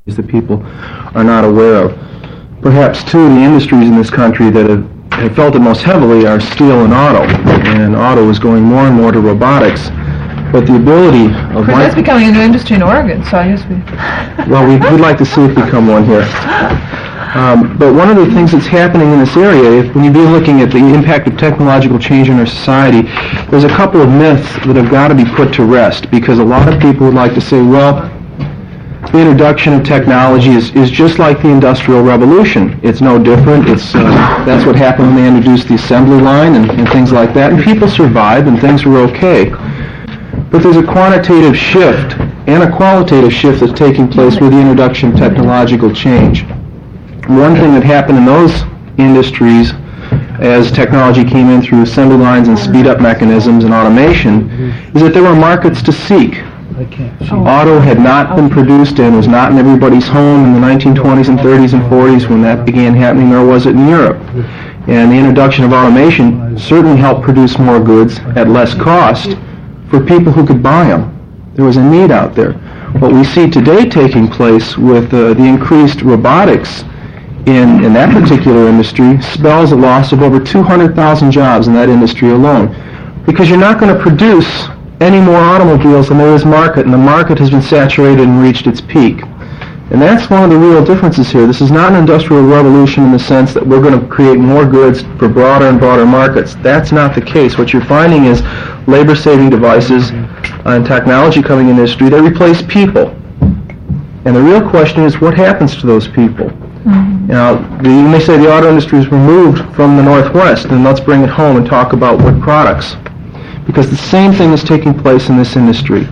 that people are not aware of. Perhaps two of the industries in this country that have felt it most heavily are steel and auto. And auto is going more and more to robotics. But the ability of... That's becoming a new industry in Oregon, so I guess we... Well, we'd like to see it become one here. But one of the things that's happening in this area, when you begin looking at the impact of technological change in our society, there's a couple of myths that have got to be put to rest, because a lot of people would like to say, well, the introduction of technology is just like the Industrial Revolution. It's no different. That's what happened when they introduced the assembly line and things like that, and people survived and things were okay. But there's a quantitative shift and a qualitative shift that's taking place with the introduction of technological change. One thing that happened in those industries as technology came in through assembly lines and speed-up mechanisms and automation is that there were markets to seek. Auto had not been produced and was not in everybody's home in the 1920s and 30s and 40s when that began happening, nor was it in Europe. And the introduction of automation certainly helped produce more goods at less cost for people who could buy them. There was a need out there. What we see today taking place with the increased robotics in that particular industry spells a loss of over 200,000 jobs in that industry alone. Because you're not going to produce any more automobiles than there is market, and the market has been saturated and reached its peak. And that's one of the real differences here. This is not an industrial revolution in the sense that we're going to create more goods for broader and broader markets. That's not the case. What you're finding is labor-saving devices and technology coming in the industry that replace people. And the real question is, what happens to those people? Now, you may say the auto industry is removed from the Northwest, and let's bring it home and talk about wood products. Because the same thing is taking place in this industry.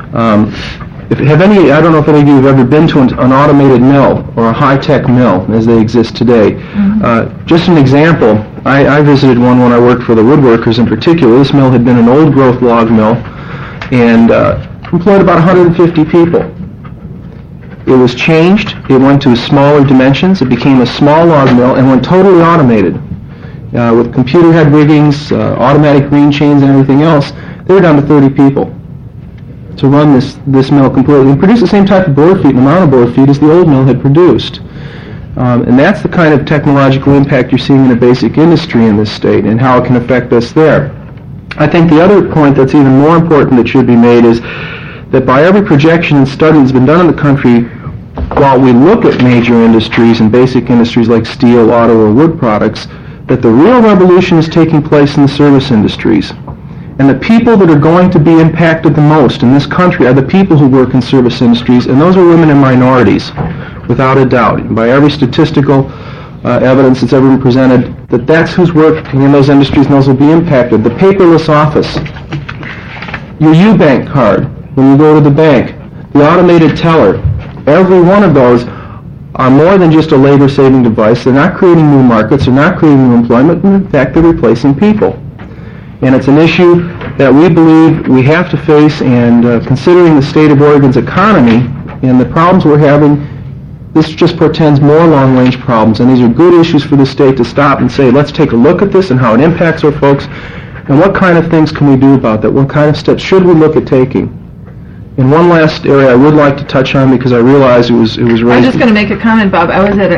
I don't know if any of you have ever been to an automated mill or a high-tech mill as they exist today. Just an example, I visited one when I worked for the woodworkers in particular. This mill had been an old-growth log mill and employed about 150 people. It was changed. It went to smaller dimensions. It became a small log mill and went totally automated. With computer head riggings, automatic green chains, and everything else, they were down to 30 people to run this mill completely and produce the same type of board feet and amount of board feet as the old mill had produced. And that's the kind of technological impact you're seeing in a basic industry in this state and how it can affect us there. I think the other point that's even more important that should be made is that by every projection and study that's been done in the country, while we look at major industries and basic industries like steel, auto, or wood products, that the real revolution is taking place in the service industries. And the people that are going to be impacted the most in this country are the people who work in service industries, and those are women and minorities, without a doubt. And by every statistical evidence that's ever been presented, that's who's working in those industries and those will be impacted. The paperless office, your Eubank card when you go to the bank, the automated teller, every one of those are more than just a labor-saving device. They're not creating new markets. They're not creating new employment. In fact, they're replacing people. And it's an issue that we believe we have to face, and considering the state of Oregon's economy and the problems we're having, this just portends more long-range problems. And these are good issues for the state to stop and say, let's take a look at this and how it impacts our folks, and what kind of things can we do about that? What kind of steps should we look at taking? And one last area I would like to touch on, because I realize it was raised. I'm just going to make a comment, Bob. I was at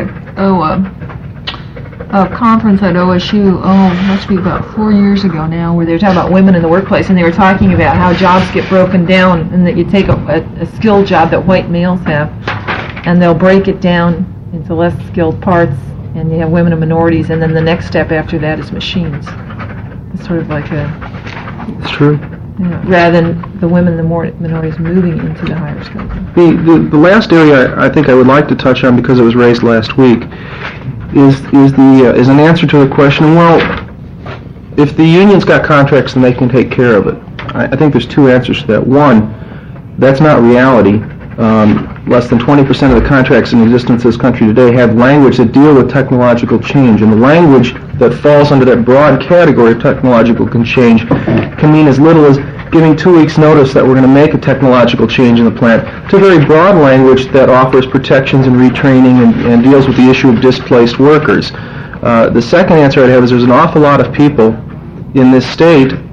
a conference at OSU, must be about 4 years ago now, where they were talking about women in the workplace, and they were talking about how jobs get broken down, and that you take a skilled job that white males have, and they'll break it down into less skilled parts, and you have women and minorities, and then the next step after that is machines. It's sort of like It's true. Rather than the women and the minorities moving into the higher skilled. The last area I think I would like to touch on, because it was raised last week, is an answer to the question, well, if the union's got contracts, then they can take care of it. I think there's two answers to that. One, that's not reality. Less than 20% of the contracts in existence in this country today have language that deal with technological change, and the language that falls under that broad category of technological change can mean as little as giving 2 weeks' notice that we're going to make a technological change in the plant, to very broad language that offers protections and retraining and deals with the issue of displaced workers. The second answer I'd have is there's an awful lot of people in this state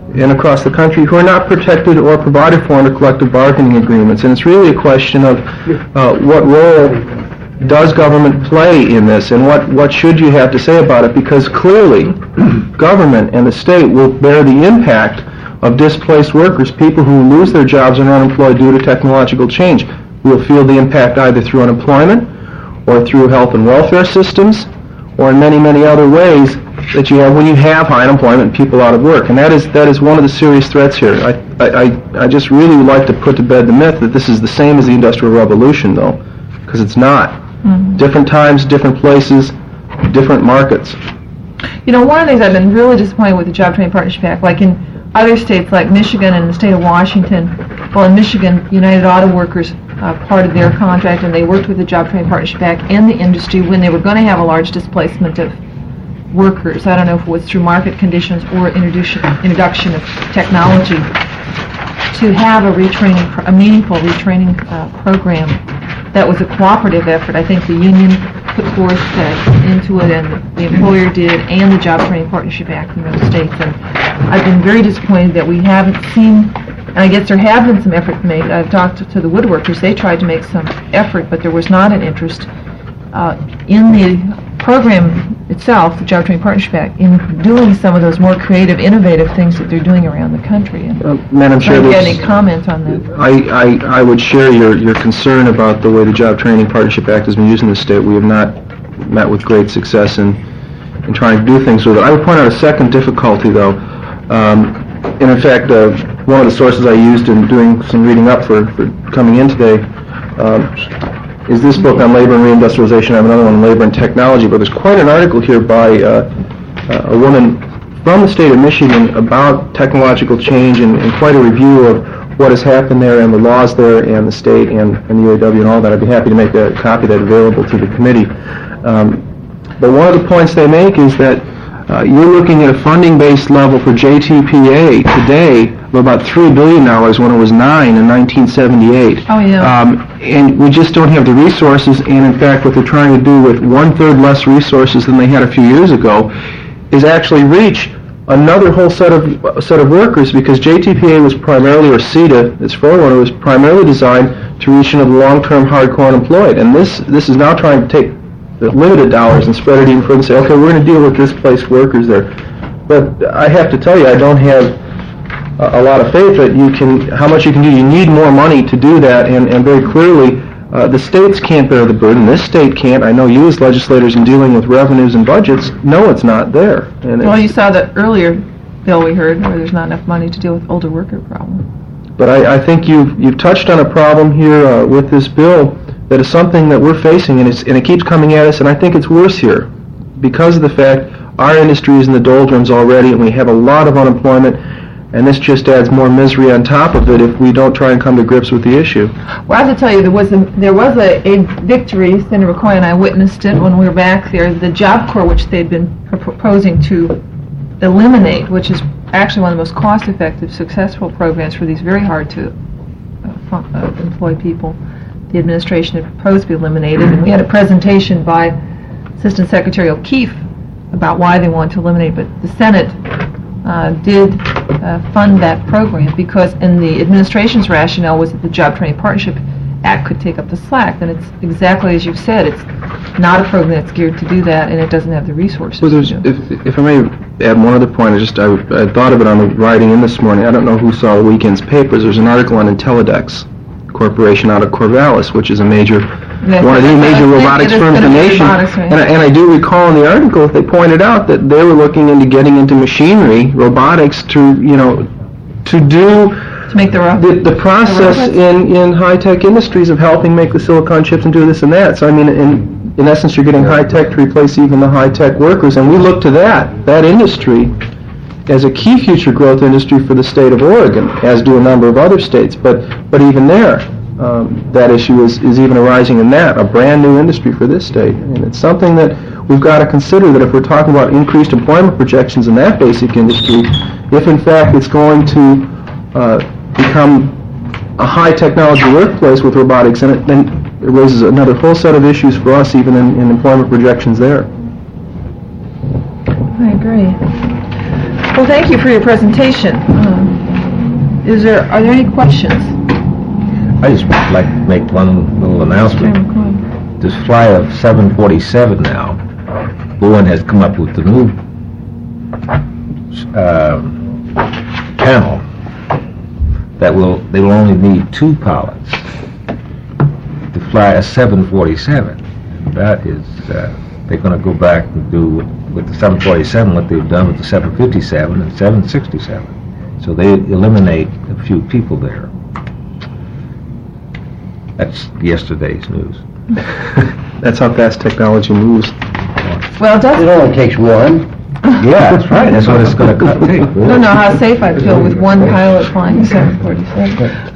and across the country who are not protected or provided for under collective bargaining agreements. And it's really a question of what role does government play in this, and what should you have to say about it, because clearly government and the state will bear the impact of displaced workers, people who lose their jobs and are unemployed due to technological change. We'll feel the impact either through unemployment or through health and welfare systems or in many, many other ways that you have when you have high unemployment and people out of work. And that is one of the serious threats here. I just really would like to put to bed the myth that this is the same as the Industrial Revolution, though, because it's not. Mm-hmm. Different times, different places, different markets. You know, one of the things I've been really disappointed with the Job Training Partnership Act, like in other states like Michigan and the state of Washington, well, in Michigan, United Auto Workers part of their contract, and they worked with the Job Training Partnership Act and the industry when they were going to have a large displacement of workers. I don't know if it was through market conditions or introduction of technology, to have a meaningful retraining program that was a cooperative effort. I think the union put forth into it, and the employer did, and the Job Training Partnership Act in those states. And I've been very disappointed that we haven't seen, and I guess there have been some effort made. I've talked to the woodworkers. They tried to make some effort, but there was not an interest in the program itself, the Job Training Partnership Act, in doing some of those more creative, innovative things that they're doing around the country. And Madam Chair, do you have any comments on that? I would share your concern about the way the Job Training Partnership Act has been used in the state. We have not met with great success in trying to do things with it. I would point out a second difficulty, though. And in fact, one of the sources I used in doing some reading up for coming in today is this book on labor and reindustrialization. I have another one on labor and technology, but there's quite an article here by a woman from the state of Michigan about technological change and quite a review of what has happened there and the laws there and the state and the UAW and all that. I'd be happy to make a copy of that available to the committee. But one of the points they make is that you're looking at a funding-based level for JTPA today of about $3 billion when it was $9 in 1978. Oh, yeah. And we just don't have the resources, and in fact what they're trying to do with one-third less resources than they had a few years ago is actually reach another whole set of workers, because JTPA was primarily, or CETA, its forerunner, was primarily designed to reach into the long-term hardcore unemployed. And this is now trying to take the limited dollars and spread it even further and say, okay, we're going to deal with displaced workers there. But I have to tell you, I don't have a lot of faith that how much you can do. You need more money to do that, and very clearly, the states can't bear the burden. This state can't. I know you as legislators in dealing with revenues and budgets know it's not there. And well, you saw that earlier bill we heard where there's not enough money to deal with older worker problem. But I think you've touched on a problem here with this bill that is something that we're facing, and it keeps coming at us, and I think it's worse here because of the fact our industry is in the doldrums already, and we have a lot of unemployment. And this just adds more misery on top of it if we don't try and come to grips with the issue. Well, I have to tell you, there was a victory. Senator McCoy and I witnessed it when we were back there. The Job Corps, which they'd been proposing to eliminate, which is actually one of the most cost-effective, successful programs for these very hard to employ people. The administration had proposed to be eliminated, and we had a presentation by Assistant Secretary O'Keefe about why they wanted to eliminate, but the Senate did fund that program because in the administration's rationale was that the Job Training Partnership Act could take up the slack. And it's exactly as you've said, it's not a program that's geared to do that, and it doesn't have the resources. Well, if I may add one other point, I thought of it on the writing in this morning. I don't know who saw the weekend's papers. There's an article on Intellidex Corporation out of Corvallis, which is one of the major robotics firms in the nation. And I do recall in the article they pointed out that they were looking into getting into machinery, robotics, to make the process in high-tech industries of helping make the silicon chips and do this and that. So I mean, in essence, you're getting high-tech to replace even the high-tech workers, and we look to that industry as a key future growth industry for the state of Oregon, as do a number of other states. But even there, that issue is even arising in that, a brand new industry for this state. And it's something that we've got to consider, that if we're talking about increased employment projections in that basic industry, if in fact it's going to become a high technology workplace with robotics in it, then it raises another whole set of issues for us even in employment projections there. I agree. Well, thank you for your presentation. Are there any questions? I just would like to make one little announcement. This flight of 747 now, Boeing has come up with the new panel that they will only need 2 pilots to fly a 747. That is, they're going to go back and do with the 747 what they've done with the 757 and 767. So they eliminate a few people there. That's yesterday's news. That's how fast technology moves. Well, it does. It only takes one. Yeah, that's right. That's what it's going to take. I don't know how safe I feel with one pilot flying a 747.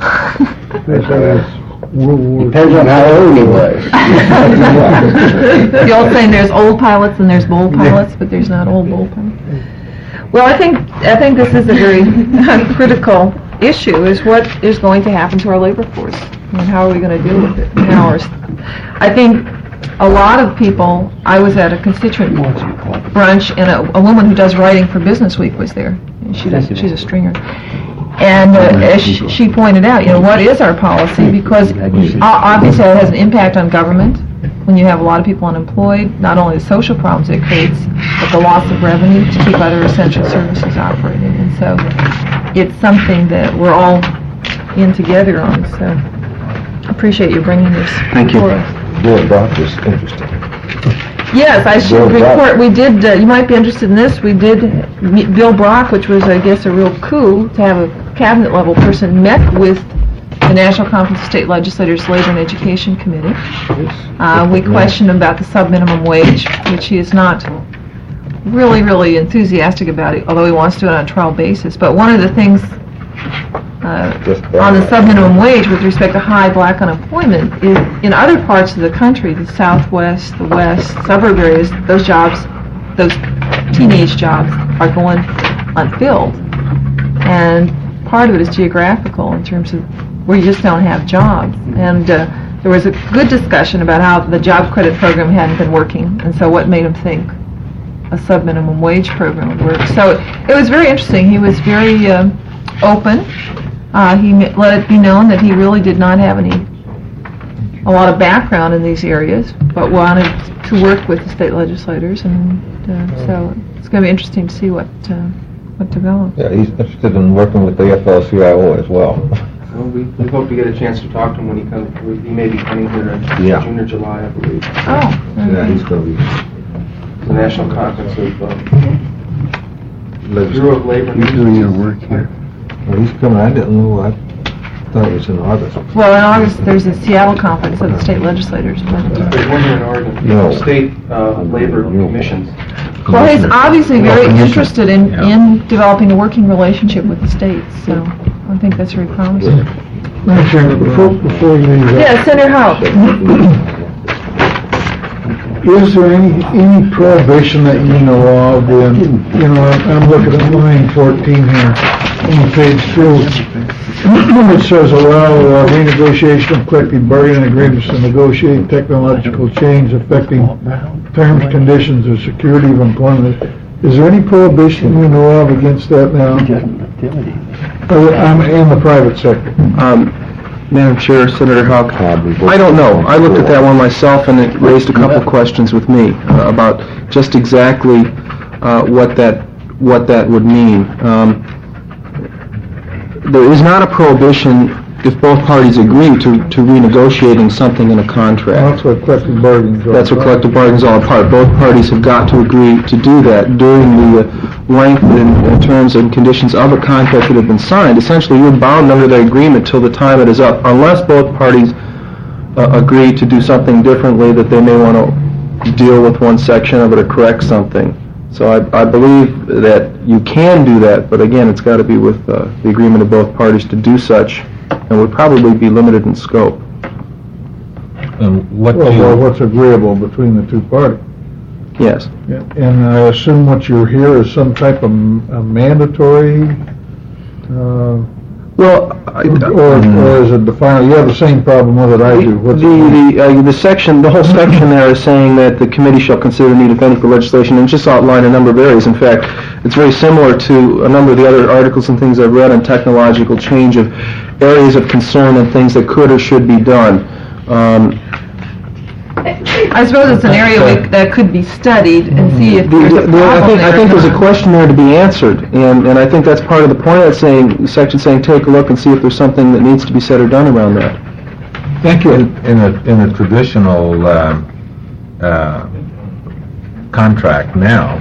Depends on how old he was. The old saying, there's old pilots and there's bold pilots, but there's not old bold pilots. Well, I think this is a very critical issue, is what is going to happen to our labor force, and how are we going to deal with it. I think a lot of people, I was at a constituent brunch, and a woman who does writing for Business Week was there. She's a stringer. And as she pointed out, what is our policy? Because obviously it has an impact on government when you have a lot of people unemployed, not only the social problems it creates, but the loss of revenue to keep other essential services operating. And so it's something that we're all in together on. So I appreciate you bringing this before us. Bill Brock is interesting. Yes, I should report, we did, you might be interested in this, we did meet Bill Brock, which was, I guess, a real coup to have a cabinet-level person met with the National Conference of State Legislators Labor and Education Committee. We questioned him about the sub-minimum wage, which he is not really enthusiastic about it, although he wants to do it on a trial basis. But one of the things on the sub-minimum wage with respect to high black unemployment is in other parts of the country, the Southwest, the West, suburb areas, those jobs, those teenage jobs are going unfilled. And part of it is geographical in terms of where you just don't have jobs. And there was a good discussion about how the job credit program hadn't been working, and so what made him think a sub-minimum wage program would work. So it was very interesting. He was very open. He let it be known that he really did not have a lot of background in these areas, but wanted to work with the state legislators, and so it's going to be interesting to see what develops. Yeah, he's interested in working with the AFL-CIO as well. Well, we hope to get a chance to talk to him when he comes. He may be coming here in June or July, I believe. Oh. Yeah, he's going to be... The National Conference of Bureau of Labor. He's doing your work here. Well, he's coming. I didn't know. I thought it was in August. Well, in August there's a Seattle conference of the state legislators. There's one here in Oregon. No. State labor commissions. Well, he's obviously very interested in developing a working relationship with the states, so I think that's very promising. Madam Chairman, before you leave, Yeah, Senator Howe. is there any prohibition that you know of in, I'm looking at line 14 here on page 2. It says allow renegotiation of collective bargaining agreements to negotiate technological change affecting terms, conditions, or security of employment. Is there any prohibition you know of against that now? In the private sector. Madam Chair, Senator Houck, I don't know. I looked at that one myself, and it raised a couple of questions with me about just exactly what that would mean. There is not a prohibition if both parties agree to renegotiating something in a contract. Well, that's what collective bargaining is all That's what collective bargaining is all about. Both parties have got to agree to do that during the length and terms and conditions of a contract that have been signed. Essentially, you're bound under that agreement till the time it is up, unless both parties agree to do something differently, that they may want to deal with one section of it or correct something. So I believe that you can do that, but again, it's got to be with the agreement of both parties to do such, and would probably be limited in scope. What's agreeable between the two parties? Yes. Yeah, and I assume what you hear is some type of mandatory Well, Or is it the final, you have the same problem with it I do. What's the section, the whole section there is saying that the committee shall consider the need, if any, for legislation, and just outline a number of areas. In fact, it's very similar to a number of the other articles and things I've read on technological change of areas of concern and things that could or should be done. I suppose it's an area that could be studied and see if there's a problem I think there's a there. question there to be answered, and I think that's part of the point of that section saying take a look and see if there's something that needs to be said or done around that. Thank you. In a traditional contract now,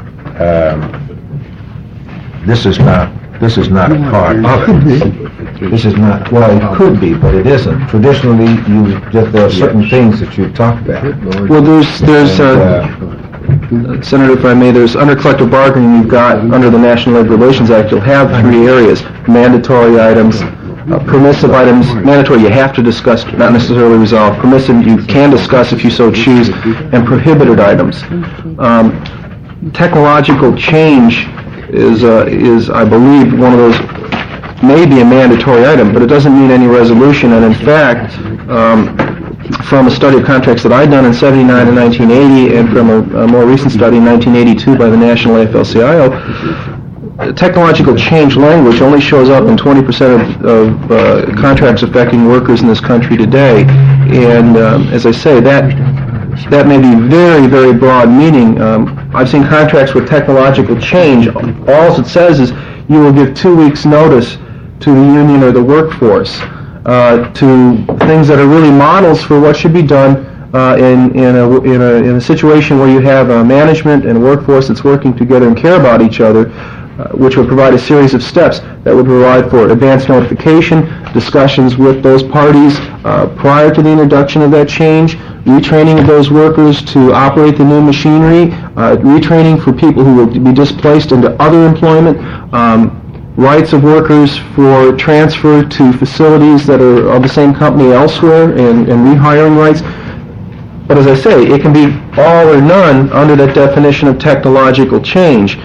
this is not a part of it. This is not, well, it could be, but it isn't. Traditionally, there are certain things that you talk about. Well, there's Senator, if I may, there's under collective bargaining, you've got, under the National Labor Relations Act, you'll have 3 areas: mandatory items, permissive items, mandatory you have to discuss, not necessarily resolve, permissive you can discuss if you so choose, and prohibited items. Technological change is, I believe, one of those, may be a mandatory item, but it doesn't mean any resolution, and in fact, from a study of contracts that I'd done in '79 and 1980, and from a more recent study in 1982 by the National AFL-CIO, technological change language only shows up in 20% of contracts affecting workers in this country today, and as I say, that may be very, very broad meaning. I've seen contracts with technological change. All it says is you will give 2 weeks' notice to the union or the workforce, to things that are really models for what should be done in a situation where you have management and workforce that's working together and care about each other, which would provide a series of steps that would provide for advance notification, discussions with those parties prior to the introduction of that change, retraining of those workers to operate the new machinery, retraining for people who will be displaced into other employment, rights of workers for transfer to facilities that are of the same company elsewhere, and rehiring rights. But as I say, it can be all or none under that definition of technological change.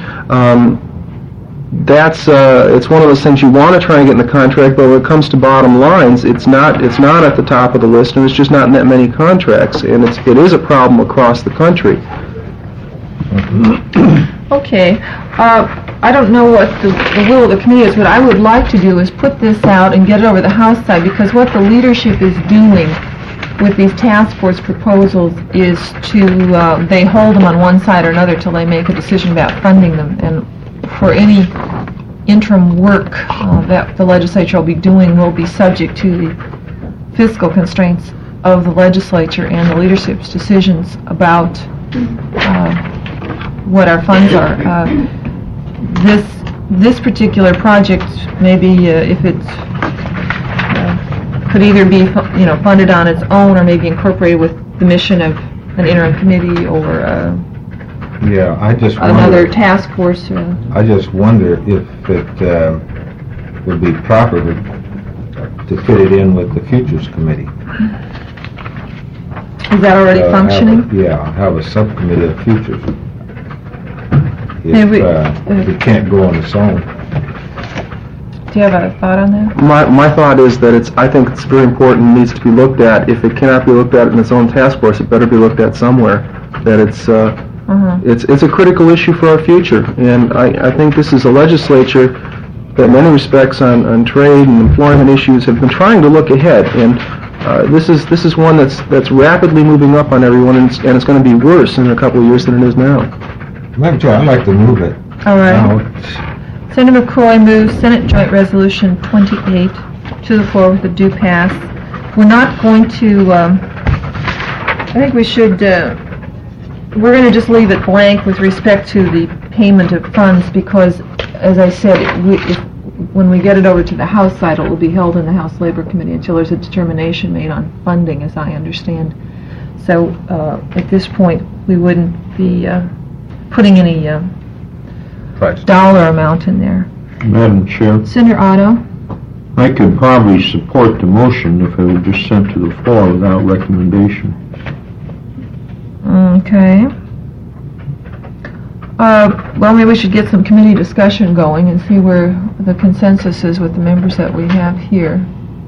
It's one of those things you want to try and get in the contract, but when it comes to bottom lines, it's not at the top of the list, and it's just not in that many contracts, and it is a problem across the country. Okay. I don't know what the will of the committee is. What I would like to do is put this out and get it over the House side, because what the leadership is doing with these task force proposals is to, they hold them on one side or another till they make a decision about funding them. And for any interim work that the legislature will be doing will be subject to the fiscal constraints of the legislature and the leadership's decisions about what our funds are. This particular project, maybe if it's could either be funded on its own or maybe incorporated with the mission of an interim committee or I just another task force. I just wonder if it would be proper to fit it in with the Futures Committee. Is that already functioning? Have a subcommittee of Futures. Maybe, It can't go on its own. Do you have a thought on that? My thought is that I think it's very important and needs to be looked at. If it cannot be looked at in its own task force, it better be looked at somewhere. That it's a critical issue for our future, and I think this is a legislature that in many respects on trade and employment issues have been trying to look ahead, and this is one that's rapidly moving up on everyone, and it's going to be worse in a couple of years than it is now. Madam Chair, I'd like to move it. All right. Out. Senator McCoy moves Senate Joint Resolution 28 to the floor with a due pass. We're not going to, I think we should, we're going to just leave it blank with respect to the payment of funds because, as I said, when we get it over to the House side, it will be held in the House Labor Committee until there's a determination made on funding, as I understand. So at this point, we wouldn't be putting any dollar amount in there. Madam Chair, Senator Otto? I could probably support the motion if it were just sent to the floor without recommendation. Okay. Well, maybe we should get some committee discussion going and see where the consensus is with the members that we have here.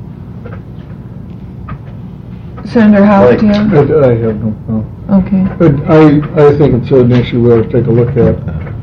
Senator Howe, do you have? I have no problem. Okay. But I think it's an issue we ought to take a look at.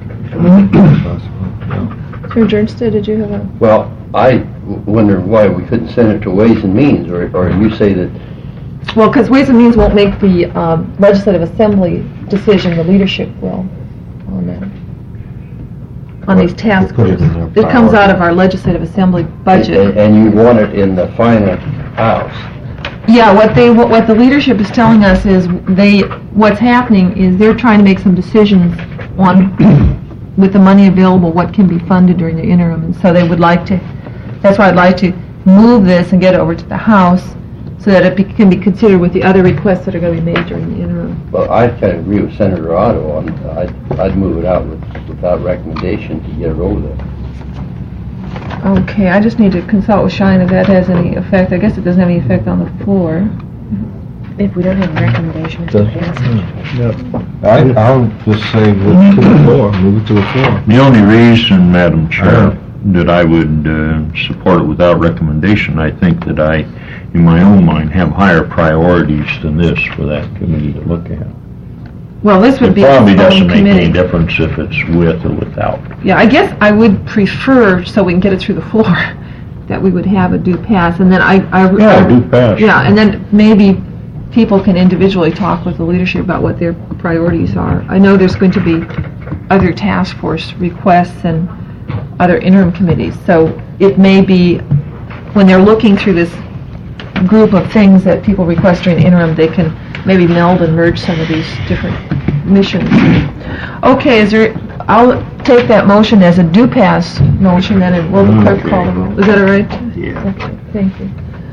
Senator Jernstead, did you have a? Well, I wonder why we couldn't send it to Ways and Means, or you say that, Well, because Ways and Means won't make the Legislative Assembly decision, the leadership will on that. On these task Put it forces. in their It comes power. out of our Legislative Assembly budget. and you want it in the final house. Yeah, what the leadership is telling us is what's happening is they're trying to make some decisions on, with the money available, what can be funded during the interim, and so they would like to, that's why I'd like to move this and get it over to the House so that it can be considered with the other requests that are going to be made during the interim. Well, I kind of agree with Senator Otto on, I'd move it out without recommendation to get it over there. Okay, I just need to consult with Shine if that has any effect. I guess it doesn't have any effect on the floor. If we don't have a recommendation, it's passage. I'll just say move it to the floor, move it to the floor. The only reason, Madam Chair, that I would support it without recommendation, I think that I, in my own mind, have higher priorities than this for that committee to look at. Well, this would It be its probably own doesn't make any committee. difference if it's with or without. Yeah, I guess I would prefer, so we can get it through the floor, that we would have a due pass, and then Do pass. Yeah, and then maybe people can individually talk with the leadership about what their priorities are. I know there's going to be other task force requests and other interim committees, so it may be, when they're looking through this group of things that people request during the interim, they can maybe meld and merge some of these different missions. Okay, I'll take that motion as a due pass motion then, and will the clerk call the roll? Is that all right? Yeah. Okay, thank you.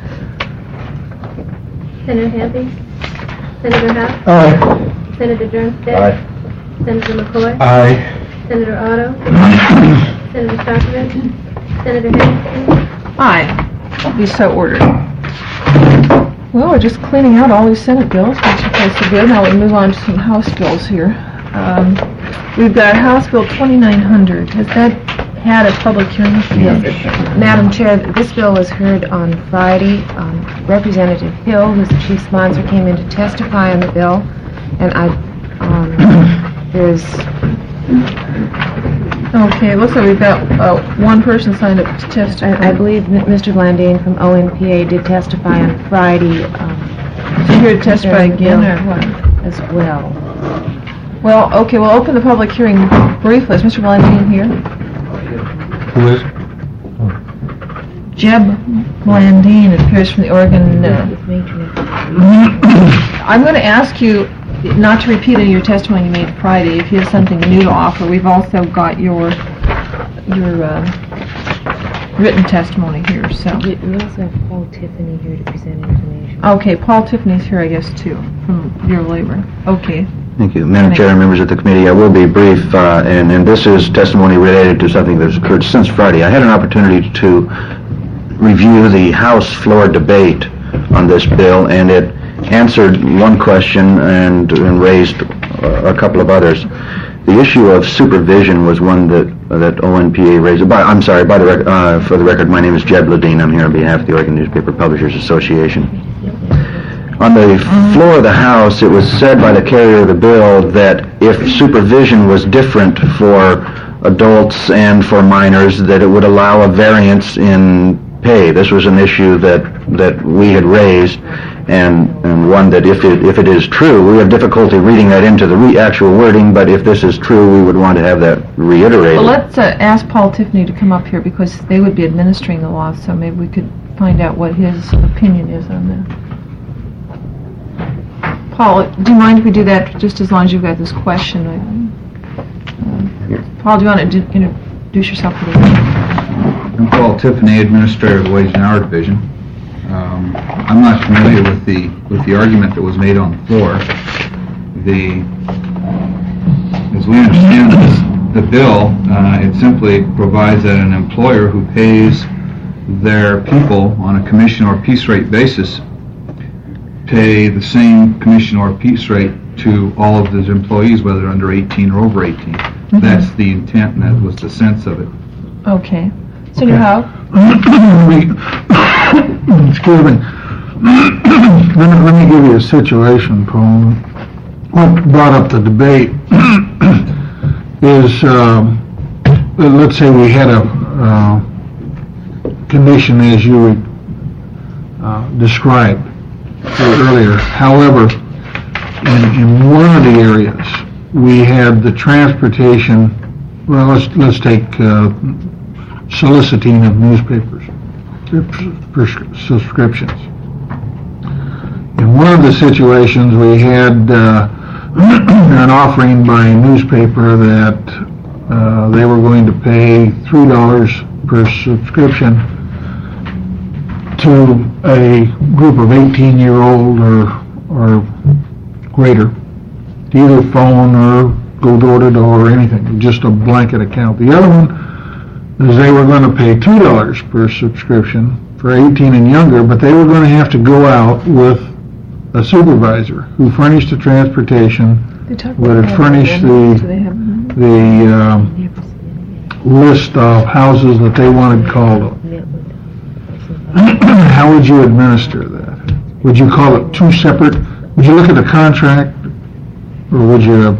Senator Hampy? Senator Howe? Aye. Senator Jernstead? Aye. Senator McCoy? Aye. Senator Otto? Senator Stockman? Senator Henderson? Aye. Be so ordered. Well, we're just cleaning out all these Senate bills, which is so good. Now we move on to some House bills here. We've got House Bill 2900. Has that had a public hearing? Yes, Madam Chair, this bill was heard on Friday. Representative Hill, who's the chief sponsor, came in to testify on the bill, and there's... Okay, it looks like we've got one person signed up to testify. I believe Mr. Blandine from ONPA did testify on Friday Is he here to testify again, or what? as well. Well, okay, we'll open the public hearing briefly. Is Mr. Blandine here? Who is? Jeb Blandine, it appears from the Oregon... I'm going to ask you not to repeat any of your testimony you made Friday. If you have something new to offer, we've also got your written testimony here, so... We also have Paul Tiffany here to present information. Okay, Paul Tiffany's here, I guess, too, from Bureau of Labor. Okay. Thank you. Madam Chair and members of the committee, I will be brief, and this is testimony related to something that's occurred since Friday. I had an opportunity to review the House floor debate on this bill, and it answered one question and raised a couple of others. The issue of supervision was one that ONPA raised. For the record, my name is Jeb Blandine. I'm here on behalf of the Oregon Newspaper Publishers Association. On the floor of the House, it was said by the carrier of the bill that if supervision was different for adults and for minors, that it would allow a variance in pay. This was an issue that we had raised, and one that if it is true, we have difficulty reading that into the actual wording, but if this is true, we would want to have that reiterated. Well, let's ask Paul Tiffany to come up here, because they would be administering the law, so maybe we could find out what his opinion is on that. Paul, do you mind if we do that just as long as you've got this question? Paul, do you want to introduce yourself to the room? I'm Paul Tiffany, Administrator of the Wage and Hour Division. I'm not familiar with the argument that was made on the floor. As we understand the bill, it simply provides that an employer who pays their people on a commission or piece rate basis pay the same commission or piece rate to all of his employees, whether under 18 or over 18. That's the intent, and that was the sense of it. Okay. Senator Howe? Excuse me. Let me give you a situation, Paul. What brought up the debate is, let's say we had a condition as you described earlier. However, in one of the areas, we had the transportation, well, let's take soliciting of newspapers, subscriptions. In one of the situations, we had an offering by a newspaper that they were going to pay $3 per subscription to a group of 18-year-old or greater, to either phone or go door to door or anything, just a blanket account. The other one is they were going to pay $2 per subscription for 18 and younger, but they were going to have to go out with a supervisor who furnished the transportation, would furnish the list of houses that they wanted called on. How would you administer that? Would you call it two separate? Would you look at the contract, or would you?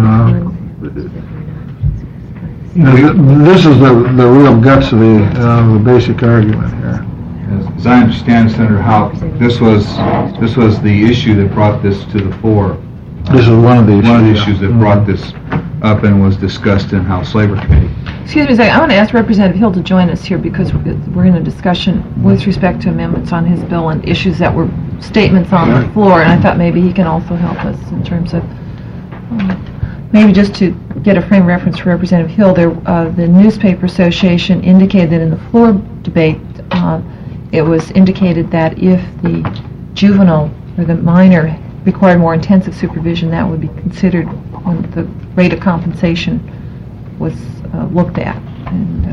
This is the real guts of the basic argument here. As I understand, Senator Howe, this was the issue that brought this to the fore. This is one of the issues that brought this up and was discussed in House Labor Committee. Excuse me a second. I want to ask Representative Hill to join us here because we're in a discussion with respect to amendments on his bill and issues that were statements on the floor, and I thought maybe he can also help us in terms of maybe just to get a frame reference for Representative Hill. The Newspaper Association indicated that in the floor debate, it was indicated that if the juvenile or the minor required more intensive supervision, that would be considered when the rate of compensation was looked at. And,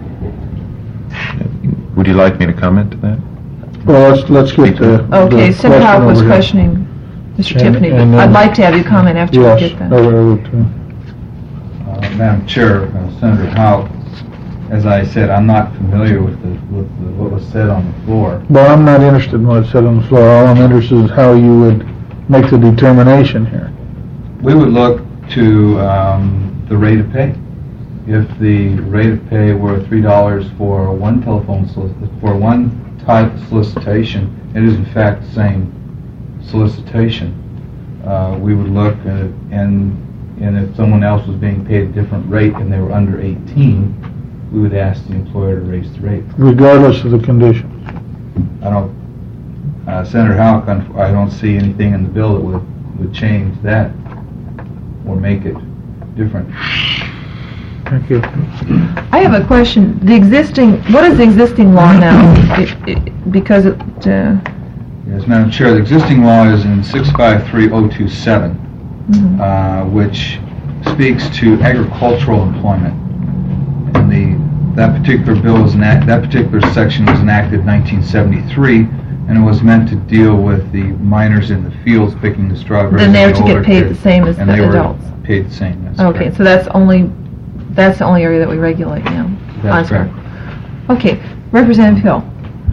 would you like me to comment to that? Well, let's get the okay, Senator Howe was over here. questioning Mr. Tiffany, but and I'd like to have you comment after Yes, you get that. Madam Chair, Senator Howe, as I said, I'm not familiar with what was said on the floor. Well, I'm not interested in what it said on the floor. All I'm interested in is how you would make the determination here. We would look to the rate of pay. If the rate of pay were $3 for one telephone for one type of solicitation, it is in fact the same solicitation. We would look at it, and if someone else was being paid a different rate and they were under 18, we would ask the employer to raise the rate. Regardless of the condition. I don't, Senator Howe, I don't see anything in the bill that would change that or make it different. Thank you. I have a question. What is the existing law now? Because it... Yes, Madam Chair, the existing law is in 653027, which speaks to agricultural employment. And that particular bill that particular section was enacted in 1973, and it was meant to deal with the miners in the fields picking the strawberries. Then they were to get paid the same as the adults. Paid the same. That's okay, correct. so that's the only area that we regulate now. That's correct. Okay, Representative Hill.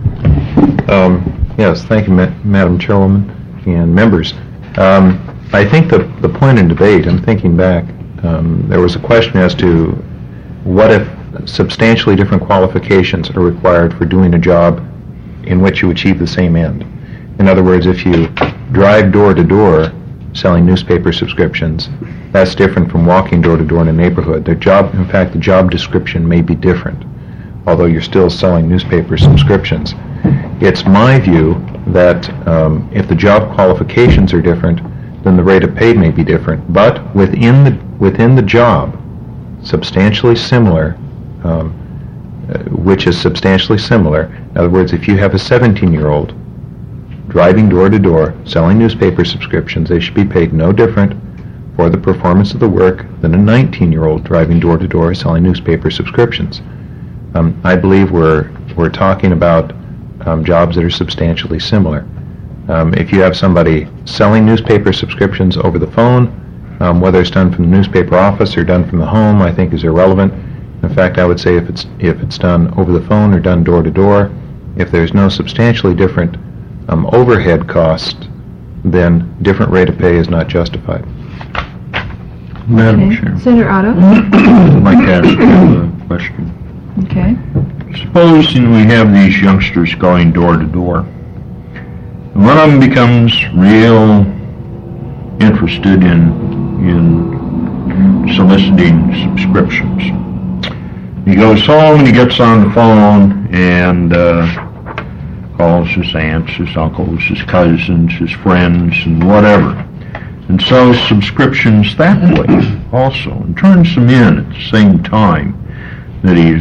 Yes, thank you, Madam Chairwoman and members. I think the point in debate, I'm thinking back, there was a question as to what if substantially different qualifications are required for doing a job in which you achieve the same end. In other words, if you drive door to door selling newspaper subscriptions, that's different from walking door to door in a neighborhood. In fact, the job description may be different, although you're still selling newspaper subscriptions. It's my view that if the job qualifications are different, then the rate of pay may be different. But within the job, substantially similar, which is substantially similar. In other words, if you have a 17-year-old driving door to door selling newspaper subscriptions, they should be paid no different for the performance of the work than a 19-year-old driving door to door selling newspaper subscriptions. I believe we're talking about jobs that are substantially similar. If you have somebody selling newspaper subscriptions over the phone Whether it's done from the newspaper office or done from the home, I think is irrelevant. In fact, I would say if it's done over the phone or done door to door, if there's no substantially different overhead cost, then different rate of pay is not justified. Madam Okay. Chair, Senator Otto? I'd like to ask you a question. Okay. Supposing we have these youngsters going door to door, and one of them becomes real interested in soliciting subscriptions. He goes home and he gets on the phone and calls his aunts, his uncles, his cousins, his friends, and whatever, and sells subscriptions that way also, and turns them in at the same time that he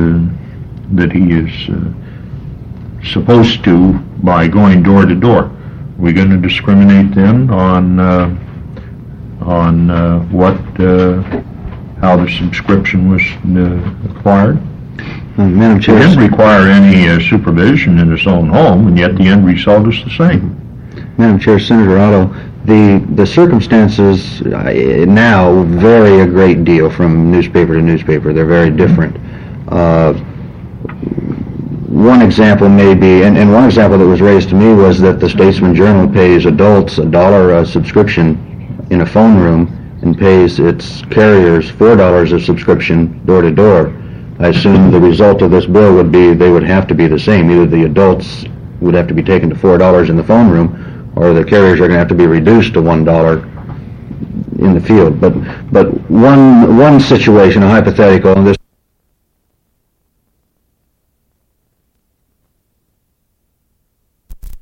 is supposed to by going door to door. Are we going to discriminate then on how the subscription was acquired? Madam It Chair. didn't require any supervision in his own home, and yet the end result is the same. Madam Chair, Senator Otto, the circumstances now vary a great deal from newspaper to newspaper. They're very different. One example may be, and one example that was raised to me was that the Statesman Journal pays adults $1 a subscription in a phone room and pays its carriers $4 a subscription door to door. I assume the result of this bill would be they would have to be the same. Either the adults would have to be taken to $4 in the phone room, or the carriers are going to have to be reduced to $1 in the field. But one situation, a hypothetical, and this